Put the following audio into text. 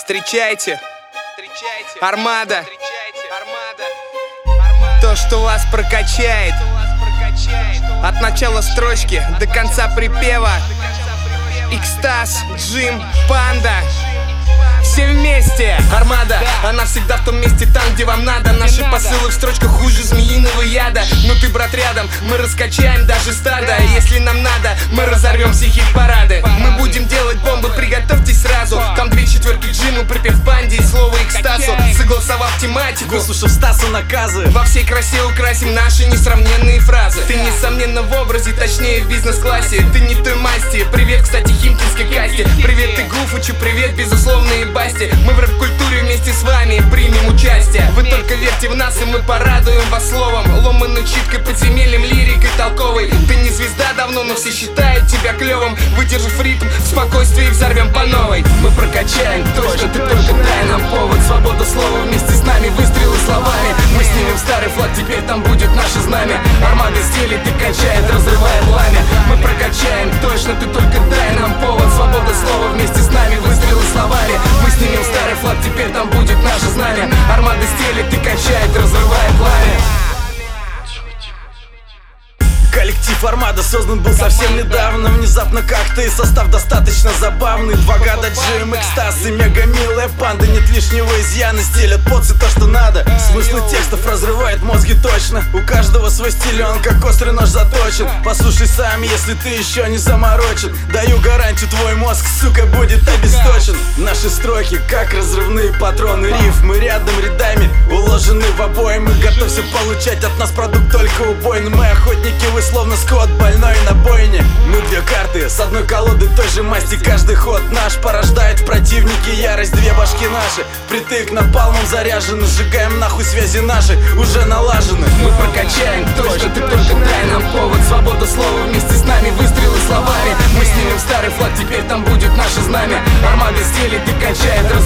Встречайте, Армада. То, что вас прокачает. От начала строчки до конца припева. Экстаз, Джим, Панда. Все вместе, Армада. Она всегда в том месте, там, где вам надо. Наши посылы в строчках хуже змеиного яда. Но ты, брат, рядом, мы раскачаем даже стадо. Если нам надо, мы разорвем все хит-парады. Мы будем делать бомбы, приготовьтесь сразу. Там 2 четверки Джиму, припев Панде и слово экстазу. Согласовав тематику, выслушав Стаса наказы, во всей красе украсим наши несравненные фразы. Ты несомненно в образе, точнее в бизнес-классе. Ты не той масти, привет, кстати, химкинской касте. Привет, ты Гуфучу, привет, безусловные басти. Мы в рэп-культуре вместе с вами примем участие. Вы только верьте в нас, и мы порадуем вас словом. Ломаной читкой, подземельем, лирикой толковой. Ты не звезда давно, но все считают тебя клевым. Выдержав ритм, в спокойствии взорвем по новой. Мы прокачаем точно, ты только дай нам повод. Свобода слова вместе с нами, выстрелы словами. Мы снимем старый флаг, теперь там будет наше знамя. Армада стелит и качает, разрывая пламя. Мы прокачаем точно, ты только дай нам повод. Свобода слова вместе с нами, выстрелы словами. Мы снимем старый флаг, теперь там будет наше знамя. Армада стелит и качает, разрывая пламя. Коллектив Армада создан был совсем недавно. Внезапно как-то и состав достаточно забавный. 2 года Джим, экстаз и мега милая Панда. Нет лишнего изъяна, стелят поцы то, что надо. Смыслы текстов разрывает мозги точно. У каждого свой стиль, он как острый нож заточен. Послушай сам, если ты еще не заморочен. Даю гарантию, твой мозг, сука, будет обесточен. Наши строки, как разрывные патроны рифмы рядом рядами уложены в обоймы. Готовься получать от нас продукт только убойный. Мы охотники, вы словно скот, больной на бойне. Мы 2 карты с одной колоды той же масти. Каждый ход наш порождает в противнике ярость. 2 башки наши, впритык напалмом заряжены. Сжигаем нахуй связи наши, уже налажены. Мы прокачаем точно, ты только дай нам повод. Свобода слова вместе с нами, выстрелы словами. Мы снимем старый флаг, теперь там будет наше знамя. Армада стелит и качает,